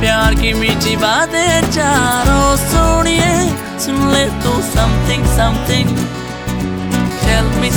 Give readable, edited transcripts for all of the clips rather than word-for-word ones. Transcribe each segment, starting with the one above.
प्यार की मीठी बातें चारों सोनिए सुन ले तू something something tell me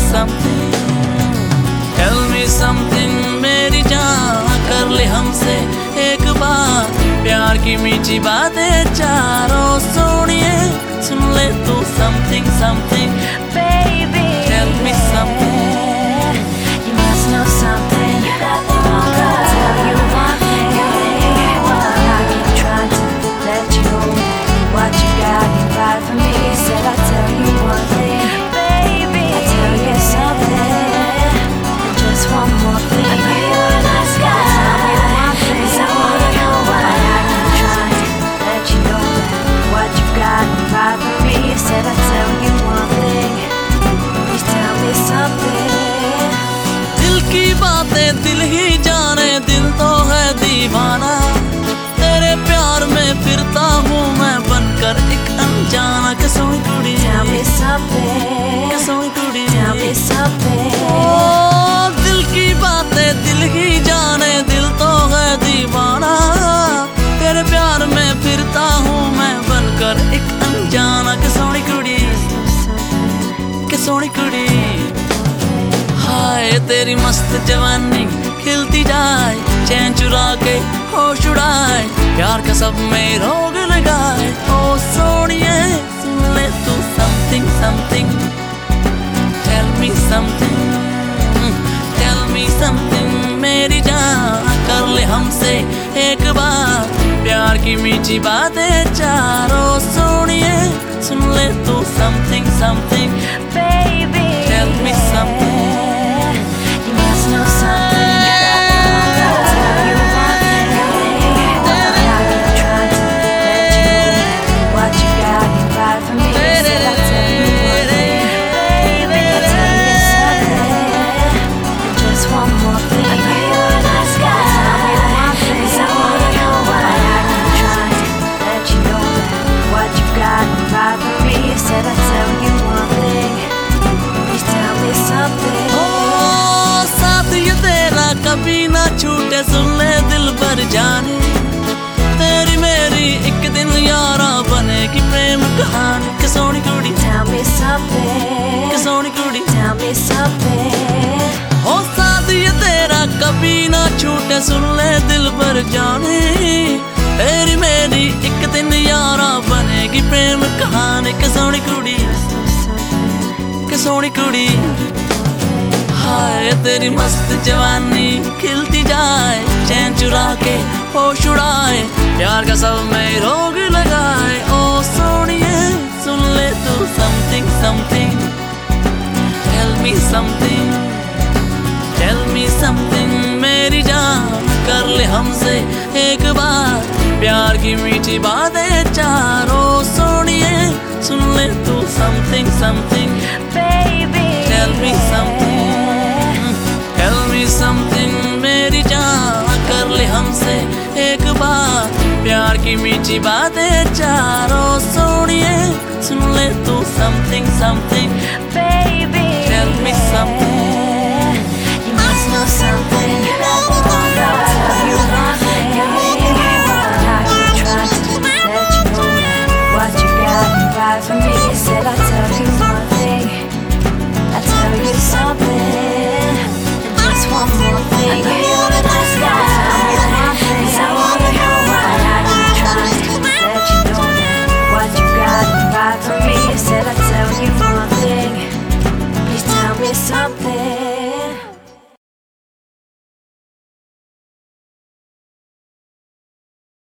something मेरी जान कर ले हमसे एक बार प्यार की मीठी बातें चारों सोनिए सुन ले तू something something Baby, tell me something you must know something. You got the wrong girl. Tell you one thing. I keep trying to let you know what you got ain't right for me. Said I'd tell you one thing, baby. I'll tell you something. And just one more thing. I know you're a nice guy. Tell me one thing. 'Cause I wanna know why I keep trying to let you know what you got ain't right for me. Said I'd tell you one thing. Please tell me something. दिल की बातें दिल ही जाने दिल तो है दीवाना तेरे प्यार में फिरता हूँ मैं बनकर एक अनजाना के सोई कुड़ी Tell me something. के सोई कुड़ी Tell me something. ओ दिल की बातें दिल ही जाने दिल तो है दीवाना तेरे प्यार में फिरता हूँ मैं बनकर एक अनजाना के सोई कुड़ी के सोई कुड़ी हाय तेरी मस्त जवानी खिलती जाए चैन चुरा के होश उड़ाए प्यार का सब में रोग लगाए ओ सोनिए सुन ले तू something something tell me something मेरी जान कर ले हमसे एक बार प्यार की मीठी बातें चारों सोनिए सुन ले तू something something Baby, tell me something you must know something. You got the wrong girl. Tell you one thing. I keep trying to let you know what you got ain't right for me. Said I'd tell you one thing, baby. I'll tell you something. And just one more thing. I know you're a nice guy. Tell me one thing. 'Cause I wanna know why I keep trying to let you know what you got ain't right for me. Said I'd tell you one thing. Please tell me something. ओ साथ ये तेरा कभी ना छूटे सुन ले दिल भर जाने तेरी मेरी एक दिन यारा बनेगी प्रेम कहानी के सोनी कुड़ी Tell me something. के सोनी कुड़ी Tell me something. ओ साथ ये तेरा कभी ना छूटे सुन ले दिल भर जाने तेरी मेरी एक दिन यारा बनेगी प्रेम कहानी के सोनी कुड़ी के सोनी कुड़ी हाय तेरी मस्त जवानी खिलती जाए चैन चुरा के होश उड़ाए प्यार का सब में रोग लगाए ओ सोनिए सुन ले तू something something tell me something मेरी जान कर ले हमसे एक बार प्यार की मीठी बातें चारों सोनिए सुन ले तू something something Baby, tell me something मेरी जान कर ले हमसे एक बार प्यार की मीठी बातें चारों सोनिए सुन ले तू something something baby. tell me something